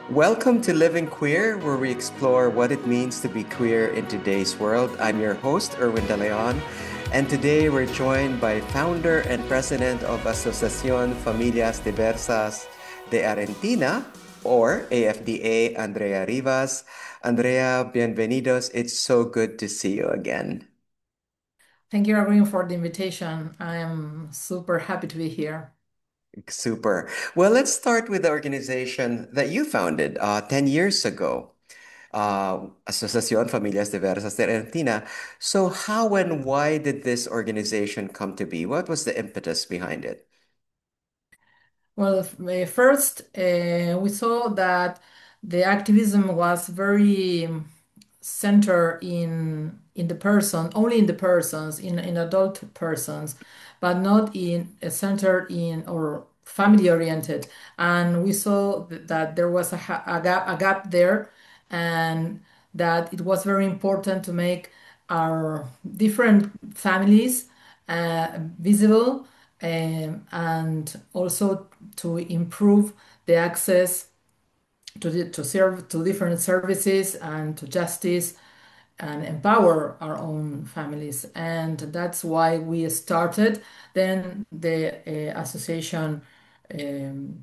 Welcome to Living Queer, where we explore what it means to be queer in today's world. I'm your host, Erwin De Leon, and today we're joined by founder and president of Asociación Familias Diversas de Argentina, or AFDA, Andrea Rivas. Andrea, bienvenidos. It's so good to see you again. Thank you, Irene, for the invitation. I am super happy to be here. Super. Well, let's start with the organization that you founded 10 years ago. Asociación Familias Diversas de Argentina. So, how and why did this organization come to be? What was the impetus behind it? Well, first, we saw that the activism was very centered in the person, only in the persons, in adult persons, but not in centered in or family oriented. And we saw that there was a gap there, and that it was very important to make our different families visible, and also to improve the access to serve to different services and to justice and empower our own families. And that's why we started. Then the association um,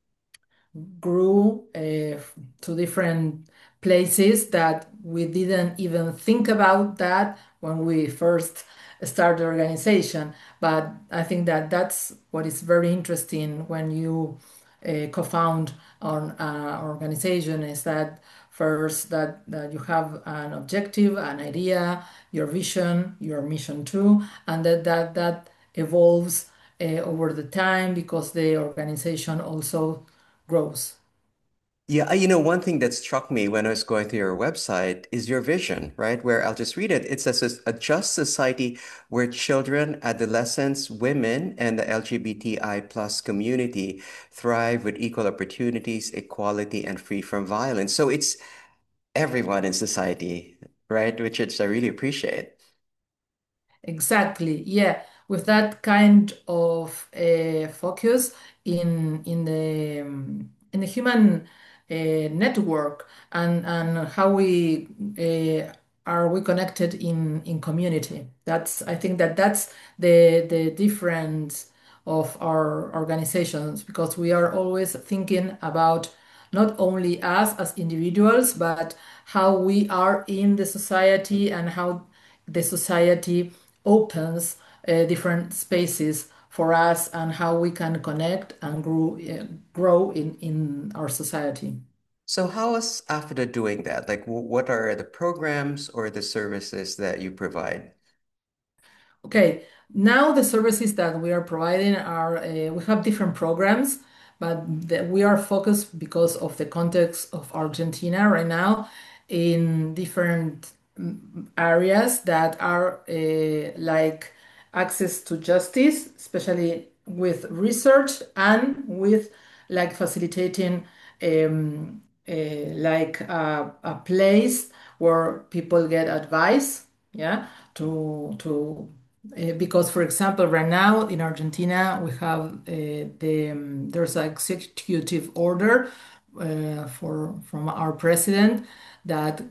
grew to different places that we didn't even think about that when we first started the organization. But I think that that's what is very interesting when you co-found on an organization, is that first that you have an objective, an idea, your vision, your mission too, and that evolves over the time because the organization also grows. Yeah, one thing that struck me when I was going through your website is your vision, right? Where I'll just read it. It says a just society where children, adolescents, women, and the LGBTI plus community thrive with equal opportunities, equality, and free from violence. So it's everyone in society, right? Which I really appreciate. Exactly. Yeah, with that kind of focus in the human network, and how are we connected in community. That's I think that that's the difference of our organizations, because we are always thinking about not only us as individuals, but how we are in the society and how the society opens different spaces for us, and how we can connect and grow in our society. So how is AFDA doing that? Like, what are the programs or the services that you provide? Okay, now the services that we are providing are we have different programs, but we are focused because of the context of Argentina right now in different areas that are like access to justice, especially with research and with like facilitating like a place where people get advice, yeah, to because, for example, right now in Argentina, we have there's an executive order from our president that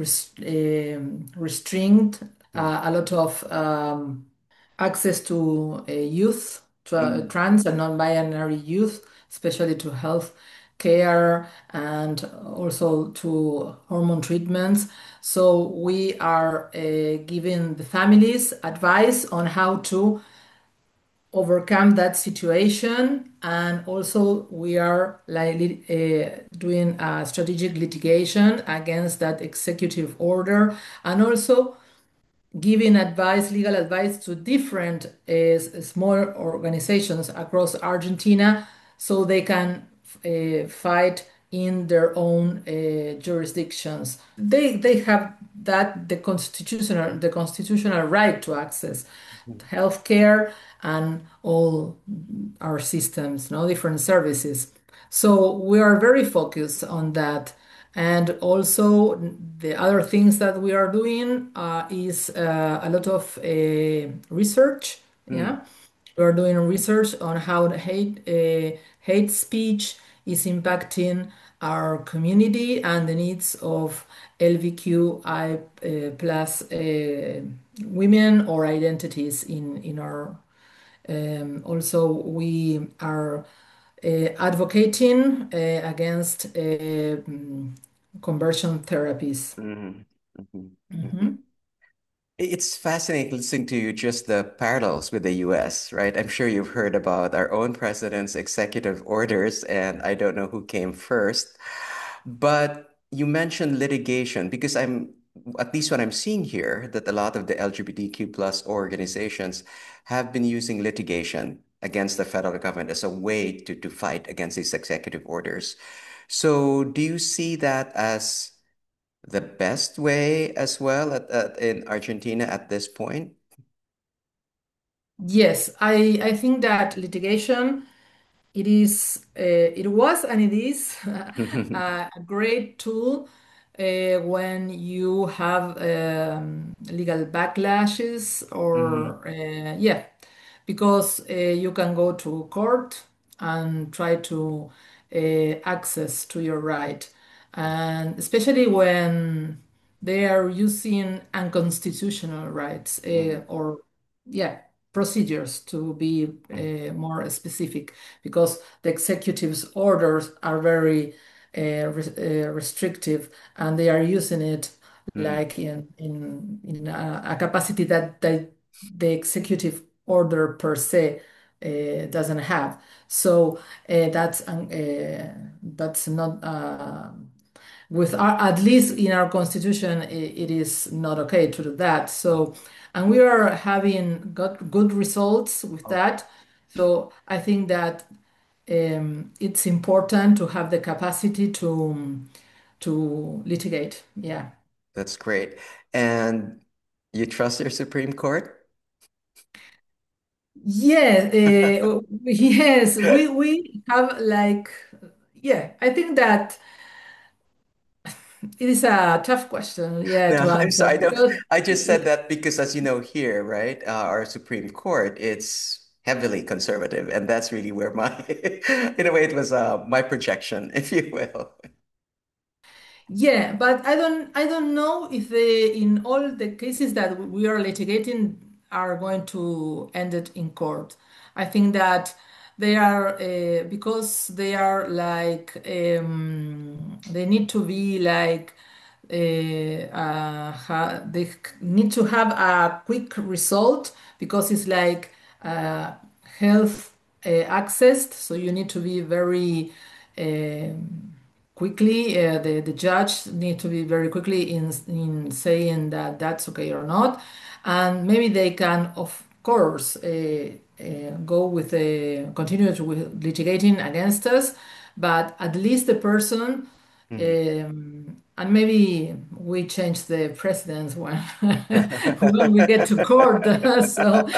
restrict a lot of access to youth, Mm-hmm. trans and non-binary youth, especially to health care and also to hormone treatments. So we are giving the families advice on how to overcome that situation, and also we are like doing a strategic litigation against that executive order, and also giving advice, legal advice to different small organizations across Argentina, so they can fight in their own jurisdictions. They have that the constitutional right to access healthcare and all our systems, no different services. So we are very focused on that. And also the other things that we are doing is a lot of research. Mm-hmm. Yeah, we are doing research on how hate speech is impacting our community and the needs of LGBTQI plus women or identities in our also, we are advocating against conversion therapies. Mhm. Mhm. Mhm. It's fascinating listening to you, just the parallels with the US, right? I'm sure you've heard about our own president's executive orders, and I don't know who came first. But you mentioned litigation because at least what I'm seeing here, that a lot of the LGBTQ plus organizations have been using litigation against the federal government as a way to fight against these executive orders. So do you see that as the best way as well in Argentina at this point? Yes, I think that litigation it was and it is a great tool when you have legal backlashes Mhm. or yeah, because you can go to court and try to access to your right, and especially when they are using unconstitutional rights Mhm. or yeah procedures to be more specific because the executive's orders are very restrictive and they are using it Mhm. like in a capacity that the executive order per se doesn't have. So that's not with our, at least in our constitution, it is not okay to do that. So, and we are having got good results with Oh, that. So I think that it's important to have the capacity to litigate. Yeah. that's great. And you trust your Supreme Court? Yeah, yes, we have like yeah, I think that it is a tough question, yeah, No, to I'm answer sorry. I don't, because I just said that because, as you know, here, right, our Supreme Court, it's heavily conservative, and that's really where my, in a way, it was my projection, if you will. yeah, but I don't know if they in all the cases that we are litigating are going to end it in court. I think that they are because they are like they need to be like they need to have a quick result because it's like uh, health accessed, so you need to be very quickly. The judge need to be very quickly in saying that that's okay or not, and maybe they can, of course, go with continue to with litigating against us, but at least the person. Mhm. And maybe we change the precedents when when we get to court. So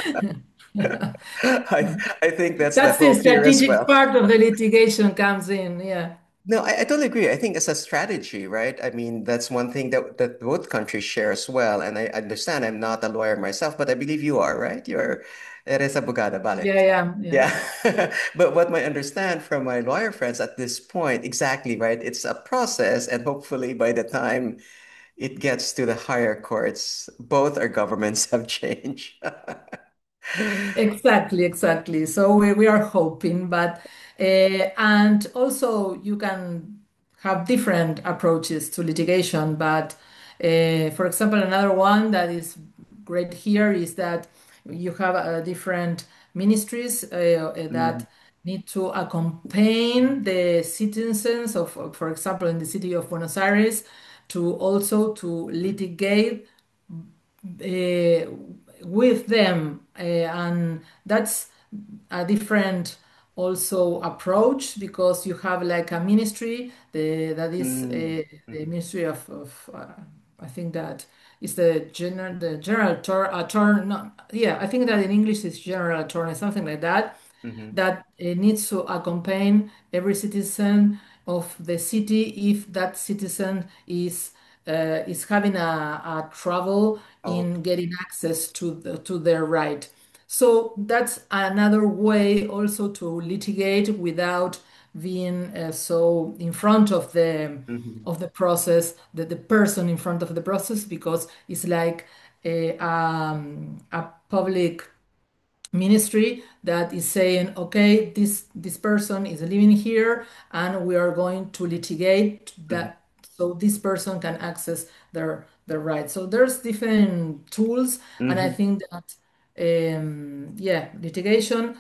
I, I think that's the that's the hope here as strategic well. part of the litigation comes in. Yeah. No, I totally agree. I think it's a strategy, right? I mean, that's one thing that both countries share as well. And I understand I'm not a lawyer myself, but I believe you are, right? Eres abogada, vale. Yeah, yeah, yeah. Yeah. But what I understand from my lawyer friends at this point, exactly, right? It's a process, and hopefully by the time it gets to the higher courts, both our governments have changed. Exactly, exactly. So we are hoping, but and also you can have different approaches to litigation. But for example, another one that is great here is that you have different ministries Mm, that need to accompany the citizens of, for example, in the city of Buenos Aires, to also to litigate uh, with them, and that's a different also approach because you have like a ministry that is mm, the mhm, ministry of I think that is the general attorney. No, yeah, I think that in English is general attorney, something like that, mhm. that needs to accompany every citizen of the city if that citizen is having a trouble Oh, in getting access to their right. So that's another way also to litigate without being so in front Mhm. of the process, the person in front of the process, because it's like a public ministry that is saying, okay, this person is living here, and we are going to litigate Mhm. that so this person can access their rights. So there's different tools, and I Mhm. think that yeah, litigation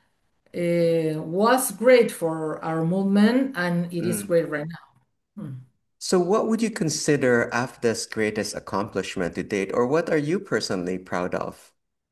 was great for our movement, and it is Mm. great right now. So, what would you consider AFDA's greatest accomplishment to date, or what are you personally proud of?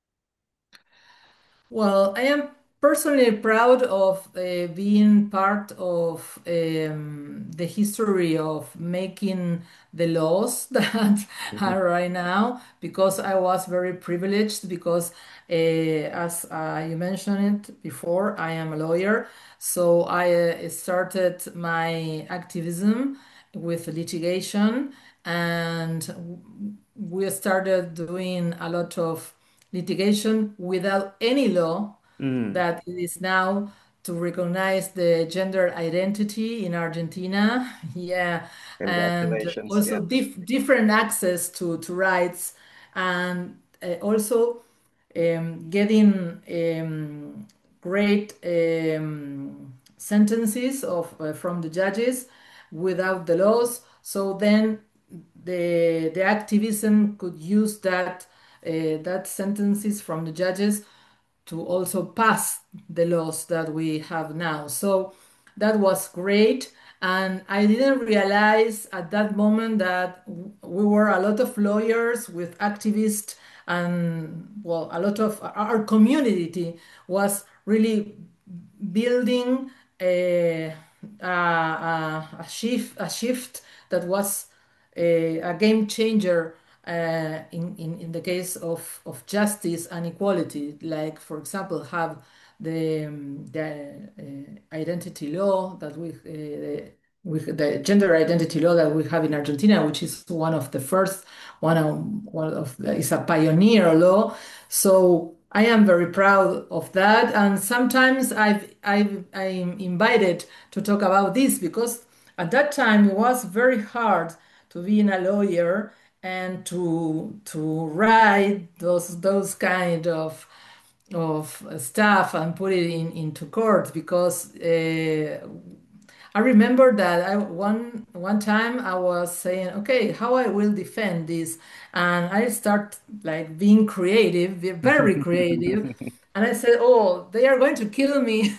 Well, I am personally proud of being part of the history of making the laws that Mhm. are right now, because I was very privileged because as you mentioned it before, I am a lawyer. So I started my activism with litigation, and we started doing a lot of litigation without any law Mm. that it is now to recognize the gender identity in Argentina. Yeah, and Congratulations. also Yeah. different access to rights, and also getting great sentences of from the judges without the laws. So then the activism could use that sentences from the judges to also pass the laws that we have now. So that was great. And I didn't realize at that moment that we were a lot of lawyers with activists, and well, a lot of our community was really building a shift that was a game changer in the case of justice and equality. Like, for example, have the identity law that with the gender identity law that we have in Argentina, which is one of the first, is a pioneer law. So I am very proud of that, and sometimes I'm invited to talk about this because at that time it was very hard to being a lawyer and to write those kind of stuff and put it into court, because I remember that one time I was saying, okay, how I will defend this, and I start like being creative, very creative, and I said, oh, they are going to kill me.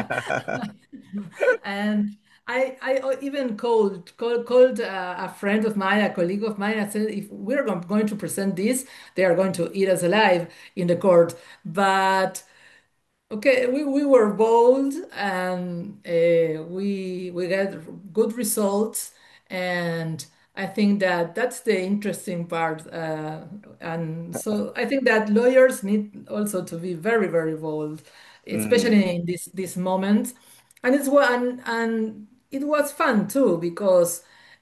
And I even called a friend of mine, a colleague of mine. I said, if we're going to present this, they are going to eat us alive in the court. But okay, we were bold, and we got good results, and I think that that's the interesting part. And so I think that lawyers need also to be very, very bold, Mm. especially in this moment. And and it was fun too, because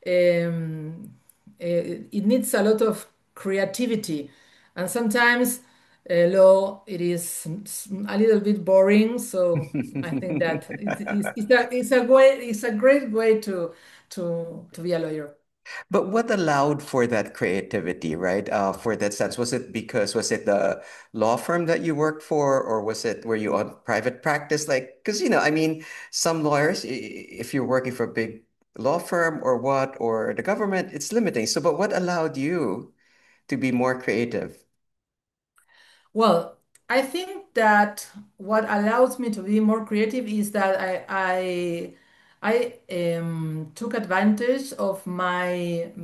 it needs a lot of creativity, and sometimes law it is a little bit boring. So I think that it's a great way to be a lawyer. But what allowed for that creativity, right? For that sense, was it the law firm that you worked for, or were you on private practice? Like, because I mean, some lawyers, if you're working for a big law firm or what, or the government, it's limiting. So, but what allowed you to be more creative? Well, I think that what allows me to be more creative is that I took advantage of my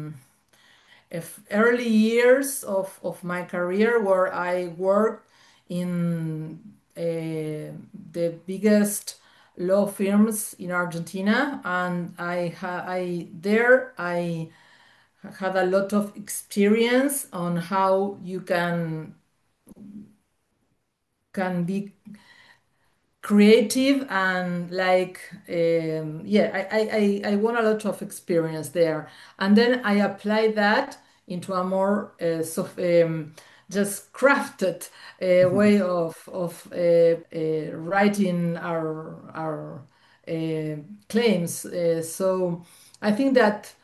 early years of my career, where I worked in the biggest law firms in Argentina, and I had a lot of experience on how you can be creative, and like yeah, I won a lot of experience there, and then I applied that into a more just crafted way of writing our claims. So I think that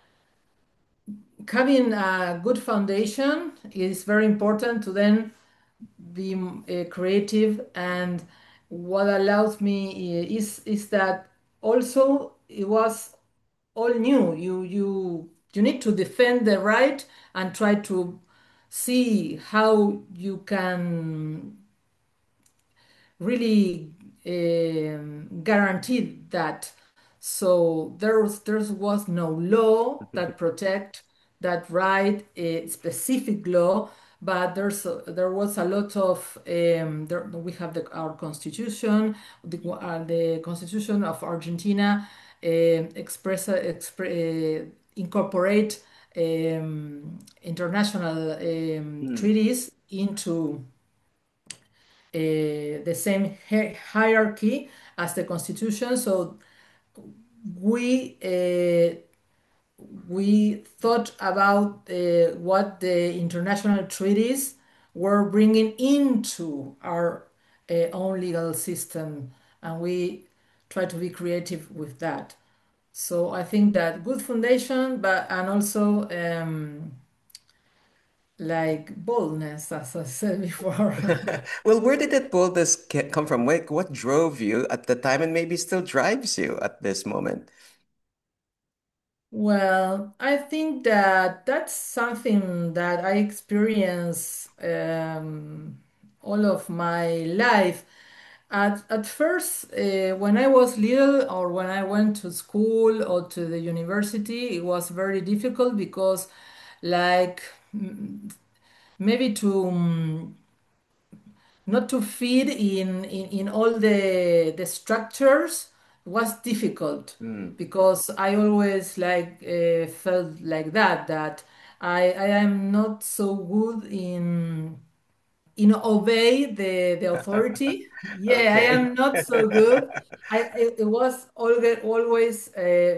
having a good foundation is very important to then be creative. And what allows me is that also it was all new. You need to defend the right and try to see how you can really guaranteed that. So there was no law that protect that right, a specific law, but there was a lot of we have our constitution, the constitution of Argentina incorporate international Mm. treaties into the same hierarchy as the constitution. So we uh, we thought about what the international treaties were bringing into our own legal system, and we try to be creative with that. So I think that good foundation, but and also like boldness, as I said before. Well, where did that boldness come from? What drove you at the time and maybe still drives you at this moment? Well, I think that that's something that I experience all of my life. At first, when I was little or when I went to school or to the university, it was very difficult because, like, maybe to not to feed in all the structures was difficult Mm. because I always like felt like that I am not so good in obey the authority. Yeah, I Okay. am not so good. It was always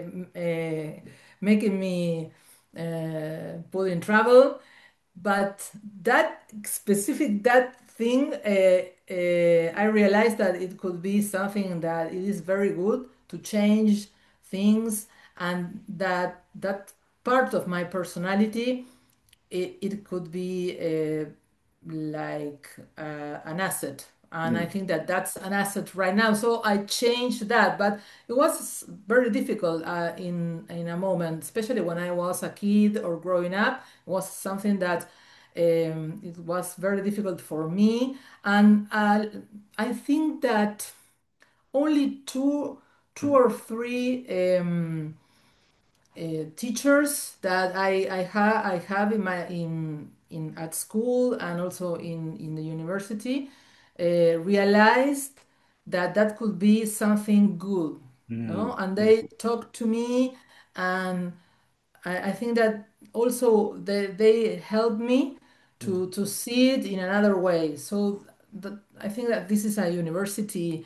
making me put in trouble. But that specific that thing, I realized that it could be something that it is very good to change things, and that part of my personality, it could be like an asset. And I Mm. think that that's an asset right now. So I changed that, but it was very difficult in a moment, especially when I was a kid or growing up. It was something that it was very difficult for me. And I think that only two Mm. or three teachers that I have in my in at school and also in the university realized that that could be something good, no? Mm. And they Mm. talked to me, and I think that also they help me Mm. to see it in another way. So I think that this is a university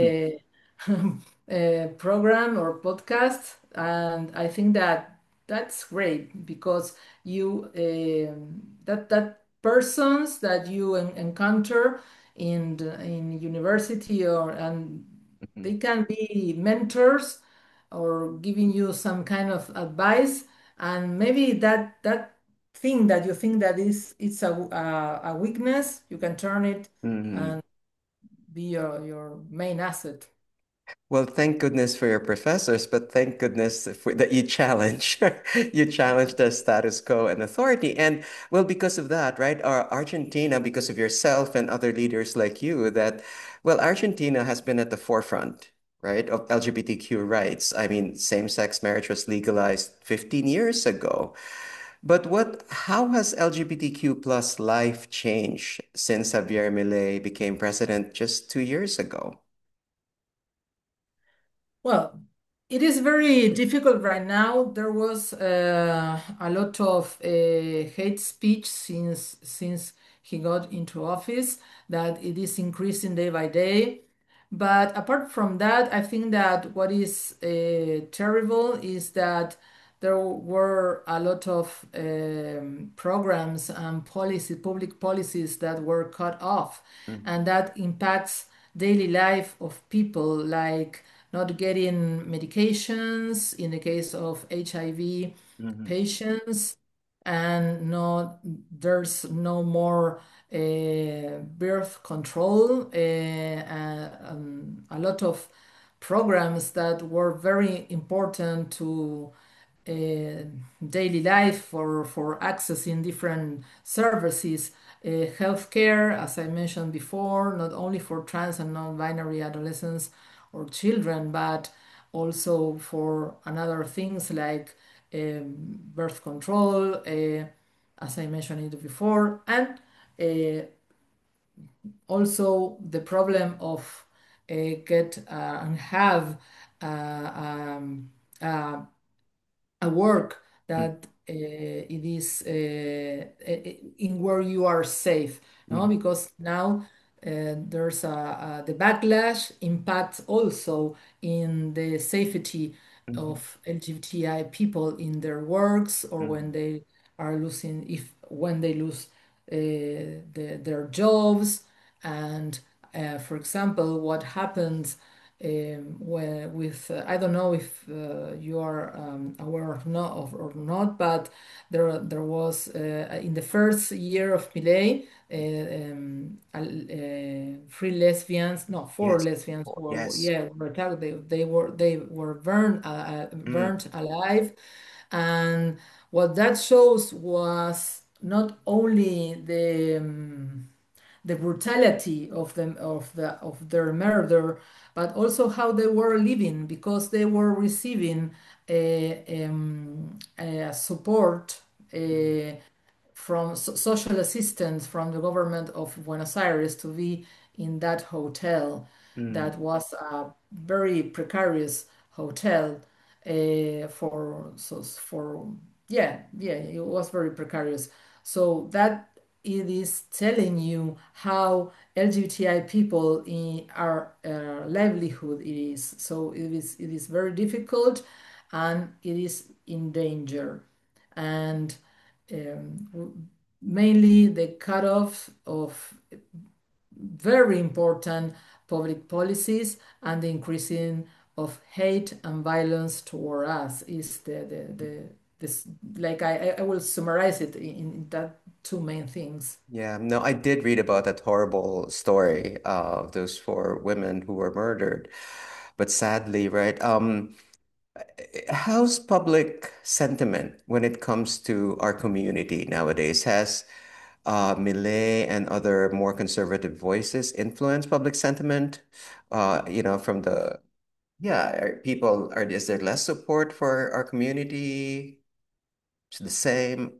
program or podcast, and I think that that's great because you that persons that you encounter in university or and Mhm. they can be mentors or giving you some kind of advice, and maybe that thing that you think that is it's a weakness, you can turn it Mhm. and be your main asset. Well, thank goodness for your professors, but thank goodness that you challenge you challenge the status quo and authority. And well, because of that, right? Argentina, because of yourself and other leaders like you, that well, Argentina has been at the forefront, right, of LGBTQ rights. I mean, same-sex marriage was legalized 15 years ago. But how has LGBTQ plus life changed since Javier Milei became president just 2 years ago? Well, it is very difficult right now. There was a lot of hate speech since he got into office, that it is increasing day by day. But apart from that, I think that what is terrible is that there were a lot of programs and public policies that were cut off, Mm. and that impacts daily life of people like not getting medications in the case of HIV Hmm. patients, and not there's no more birth control, a lot of programs that were very important to uh, daily life for accessing different services. Healthcare, as I mentioned before, not only for trans and non-binary adolescents or children, but also for another things like birth control, as I mentioned it before, and uh, also the problem of get and have uh, uh, a work that it is in where you are safe, no? Hmm. Because now there's the backlash impacts also in the safety Hmm. of LGBTI people in their works, or when Hmm. they are losing, if when they lose their jobs, and for example, what happens where with I don't know if you are aware or not, but there was in the first year of Millet, three lesbians, no, four Yes. lesbians Oh, were, yes. yeah, were attacked. They were burned Mm. burnt alive, and what that shows was not only the brutality of their murder, but also how they were living, because they were receiving support from social assistance from the government of Buenos Aires to be in that hotel. Mm. That was a very precarious hotel for yeah, it was very precarious. So that it is telling you how LGBTI people in our livelihood it is. So it is very difficult, and it is in danger, and mainly the cutoff of very important public policies and the increasing of hate and violence toward us is the this, like I will summarize it in that two main things. Yeah, no, I did read about that horrible story of those four women who were murdered. But sadly, right, how's public sentiment when it comes to our community nowadays? Has Millet and other more conservative voices influenced public sentiment? From the yeah, is there less support for our community? It's the same.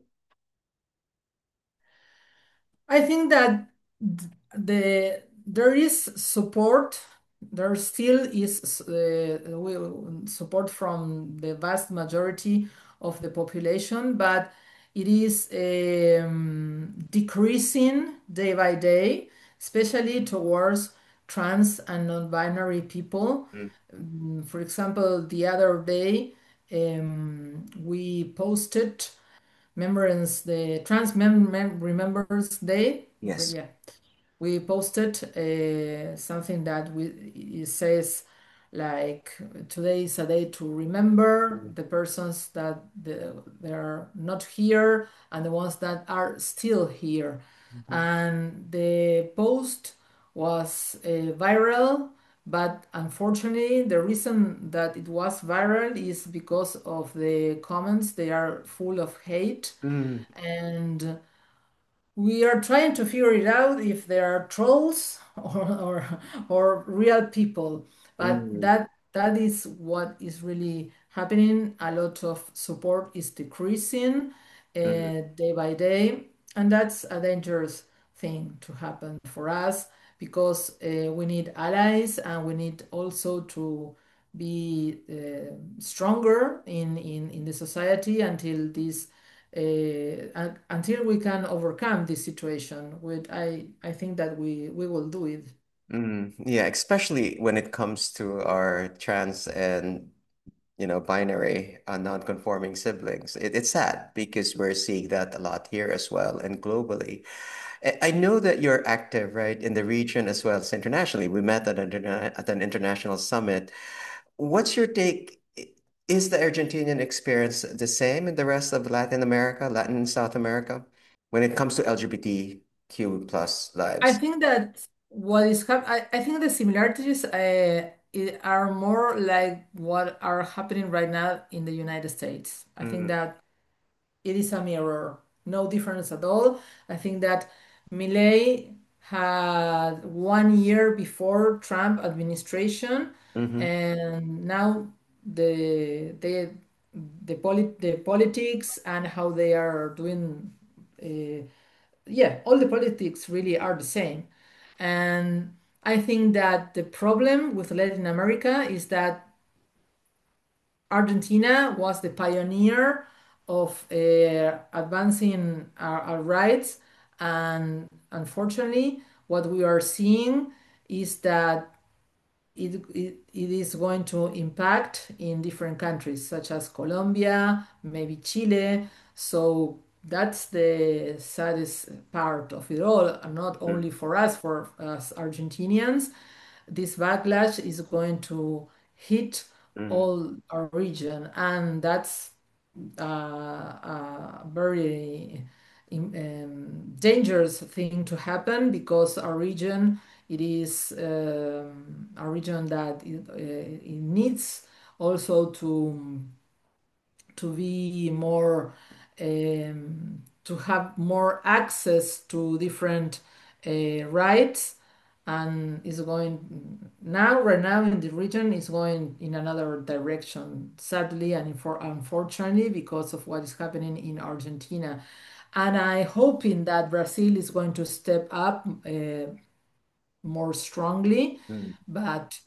I think that there is support. There still is support from the vast majority of the population, but it is decreasing day by day, especially towards trans and non-binary people. Mm. For example, the other day we posted Remembrance the Remembrance Day. Yes. Yeah, we posted something that it says like today is a day to remember Mm. the persons that they are not here and the ones that are still here. Mhm. And the post was viral, but unfortunately, the reason that it was viral is because of the comments. They are full of hate, Mm. and we are trying to figure it out if they are trolls or real people. But Mm. that is what is really happening. A lot of support is decreasing Mm. day by day, and that's a dangerous thing to happen for us, because we need allies, and we need also to be stronger in the society until this until we can overcome this situation. With I think that we will do it. Mm. Yeah, especially when it comes to our trans and binary non-conforming siblings. It's sad because we're seeing that a lot here as well and globally. I know that you're active, right, in the region as well as internationally. We met at an international summit. what's your take? Is the Argentinian experience the same in the rest of Latin America, Latin and South America, when it comes to LGBTQ plus I lives? think that what is I think the similarities are more like what are happening right now in the United States. I think Mm, that it is a mirror, no difference at all. I think that Milei had 1 year before Trump administration, hmm and now the the politics and how they are doing. Yeah, all the politics really are the same. And I think that the problem with Latin America is that Argentina was the pioneer of advancing our rights. And unfortunately, what we are seeing is that it is going to impact in different countries such as Colombia, maybe Chile. So that's the saddest part of it all, and not only for us, for us Argentinians. This backlash is going to hit mm, all our region, and that's a very dangerous thing to happen because our region it is a region that it needs also to be more to have more access to different rights, and is going now right now in the region is going in another direction, sadly and unfortunately, because of what is happening in Argentina. And I hoping that Brazil is going to step up more strongly, mm, but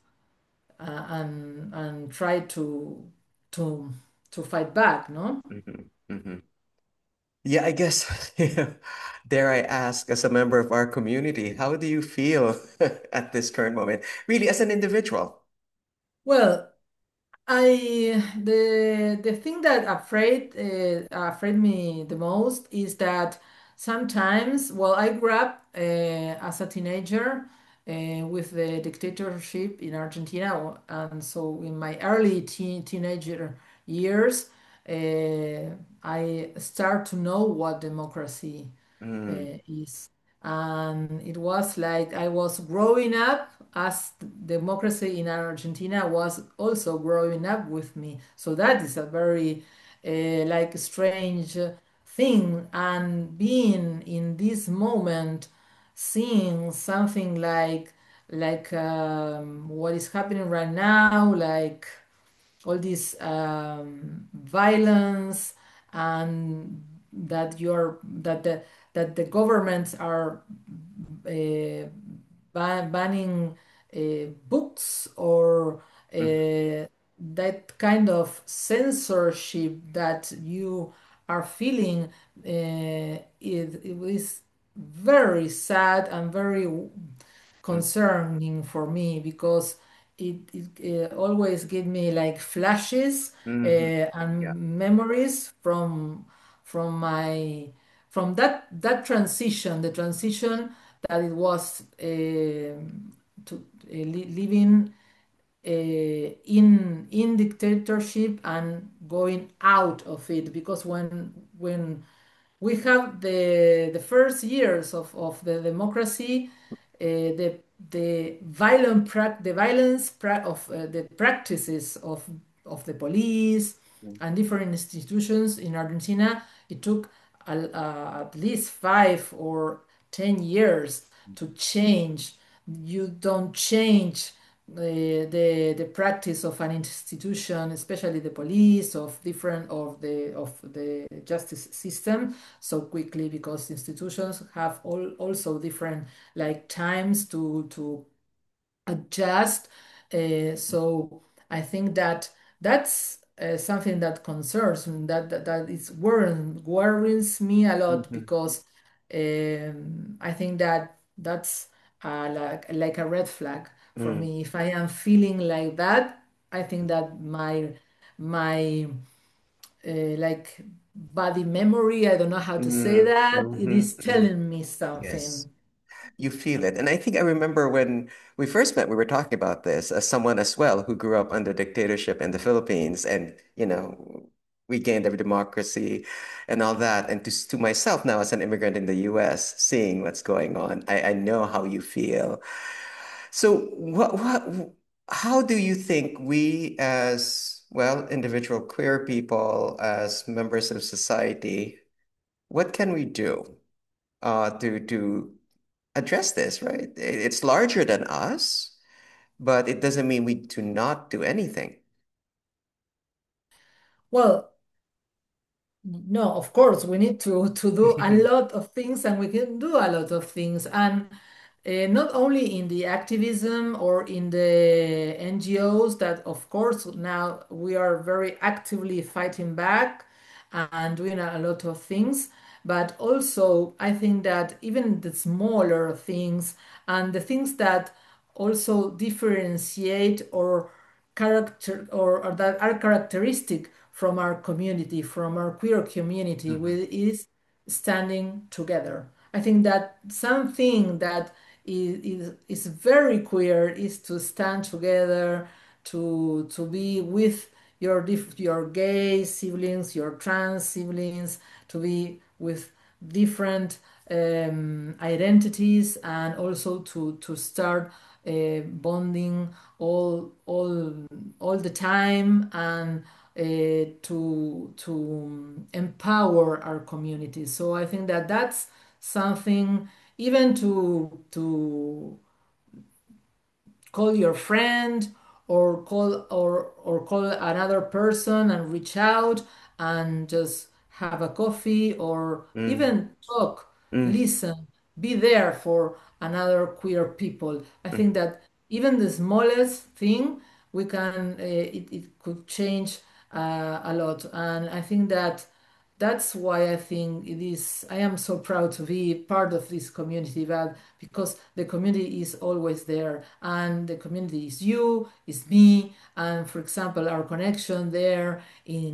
and try to to fight back, no? hmm hmm Yeah, I guess, dare I ask, as a member of our community, how do you feel at this current moment? Really, as an individual? Well, the thing that afraid me the most is that sometimes, well, I grew up as a teenager with the dictatorship in Argentina, and so in my early teenager years, I start to know what democracy Mm, is. And it was like I was growing up as democracy in Argentina was also growing up with me. So that is a very like strange thing. And being in this moment, seeing something like what is happening right now, like all this violence, and that the governments are banning books or mm, that kind of censorship that you are feeling, it is very sad and very mm, concerning for me because it always give me like flashes mhm. Yeah. and memories from my from that transition, the transition that it was to living in dictatorship and going out of it, because when we have the first years of the democracy, the violence of the practices of the police Mm, and different institutions in Argentina, it took at least 5 or 10 years to change. You don't change the practice of an institution, especially the police, of the justice system, so quickly, because institutions have also different like times to adjust. So I think that that's something that concerns me, that is worries me a lot, mhm, because I think that that's like a red flag for mm, me. If I am feeling like that, I think that my like body memory, I don't know how to say mm, that, it mhm, is mhm. telling me Yes. something. you feel it. And I think I remember when we first met, we were talking about this as someone as well who grew up under dictatorship in the Philippines, and we gained a democracy and all that. And to myself now as an immigrant in the US, seeing what's going on, I know how you feel. So how do you think we as well, individual queer people, as members of society, what can we do to address this, right? It's larger than us, but it doesn't mean we do not do anything. Well, no, of course, we need to do a lot of things, and we can do a lot of things. And not only in the activism or in the NGOs, that of course now we are very actively fighting back and doing a lot of things, but also I think that even the smaller things and the things that also differentiate or character or that are characteristic from our community, from our queer community, Mhm. is standing together. I think that something that is very queer is to stand together, to be with your gay siblings, your trans siblings, to be with different identities, and also to start bonding all the time, and to empower our community. So I think that that's something, even to call your friend, or call another person and reach out and just have a coffee, or Mm, even talk, mm, listen, be there for another queer people. I mm. think that even the smallest thing, we can it could change a lot. And I think that that's why I think it is, I am so proud to be part of this community, but because the community is always there, and the community is you, is me, and for example, our connection there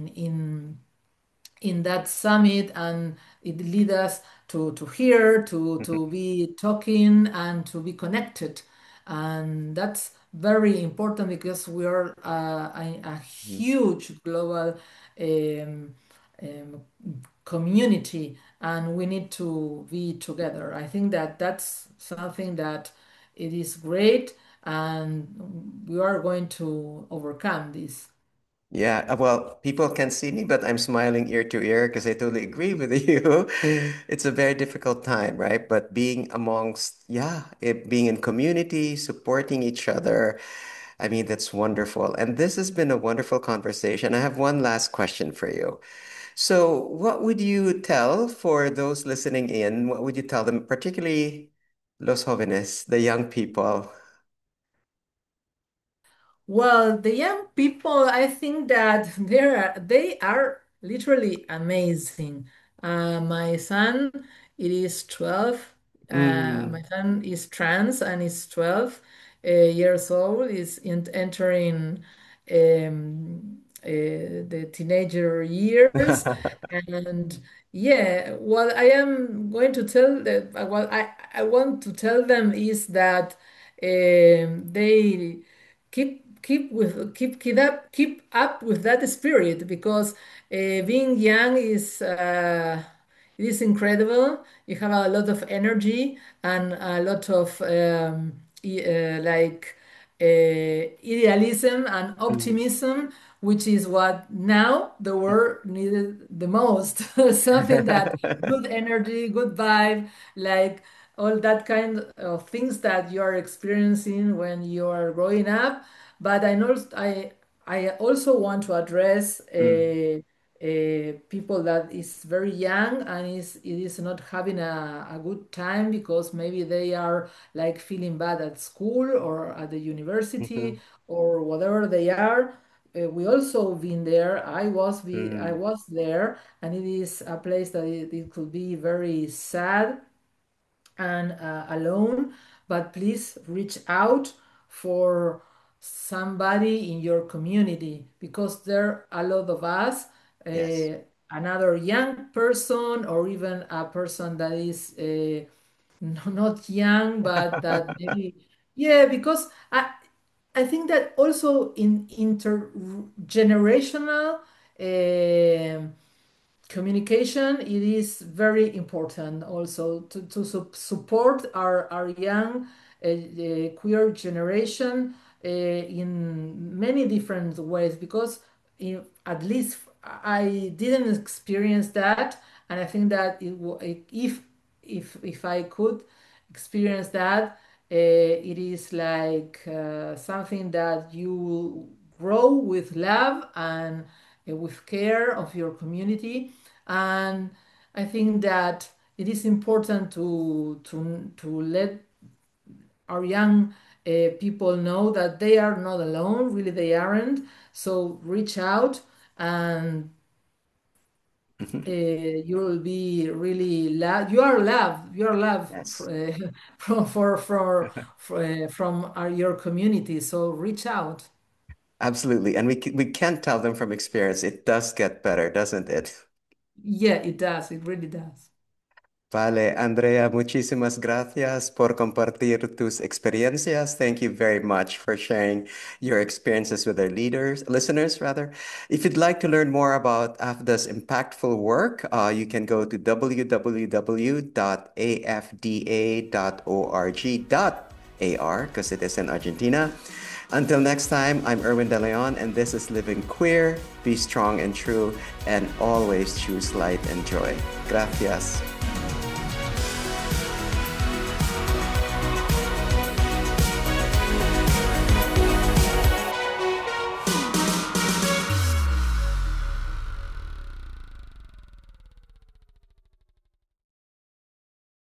in that summit, and it lead us to here to be talking and to be connected. And that's very important because we are a huge global um, um, community, and we need to be together. I think that that's something that it is great, and we are going to overcome this. Yeah, well, people can see me, but I'm smiling ear to ear because I totally agree with you. It's a very difficult time, right? But being amongst, yeah, being in community, supporting each other, I mean, that's wonderful. And this has been a wonderful conversation. I have one last question for you. So, what would you tell for those listening in? What would you tell them, particularly los jóvenes, the young people? Well, the young people, I think that they are literally amazing. My son, it is 12. My Mm. son is trans and is 12 years old, is entering the teenager years. And yeah, what I am going to tell them, what I want to tell them is that they keep up with that spirit, because being young is it is incredible. You have a lot of energy and a lot of like idealism and Mm. optimism, which is what now the world needed the most. Something that good energy, good vibe, like all that kind of things that you are experiencing when you are growing up. But I also want to address Mm. people that is very young and it is not having a good time, because maybe they are like feeling bad at school or at the university Mhm. or whatever they are. We also been there. I Mm. was there, and it is a place that it could be very sad and alone. But please reach out for somebody in your community, because there are a lot of us, Yes. another young person, or even a person that is no, not young, but that maybe, yeah, because I think that also in intergenerational communication, it is very important also to support our young queer generation in many different ways, because at least I didn't experience that, and I think that if I could experience that, it is like something that you will grow with love and with care of your community. And I think that it is important to let our young people know that they are not alone. Really, they aren't. So reach out, and Mhm. you'll be really loved. You are loved. You are loved Yes, from your community. So reach out. absolutely. And we can't tell them from experience. It does get better, doesn't it? Yeah, it does. It really does. Vale, Andrea, muchísimas gracias por compartir tus experiencias. Thank you very much for sharing your experiences with our listeners rather. If you'd like to learn more about AFDA's impactful work, you can go to www.afda.org.ar because it is in Argentina. Until next time, I'm Erwin De Leon, and this is Living Queer. Be strong and true, and always choose light and joy. Gracias.